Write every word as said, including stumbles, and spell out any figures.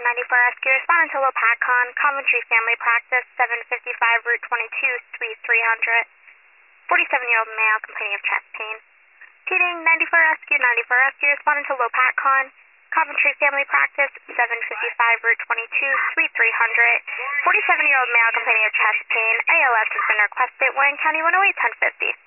ninety-four Rescue, responding to Lopatcon, Coventry Family Practice, seven fifty-five Route twenty-two, Suite three hundred. forty-seven-year-old male complaining of chest pain. Repeating, ninety-four Rescue, ninety-four Rescue, responding to Lopatcon, Coventry Family Practice, seven fifty-five Route twenty-two, Suite three hundred. forty-seven-year-old male complaining of chest pain. A L S has been requested. Wayne County one oh eight, ten fifty.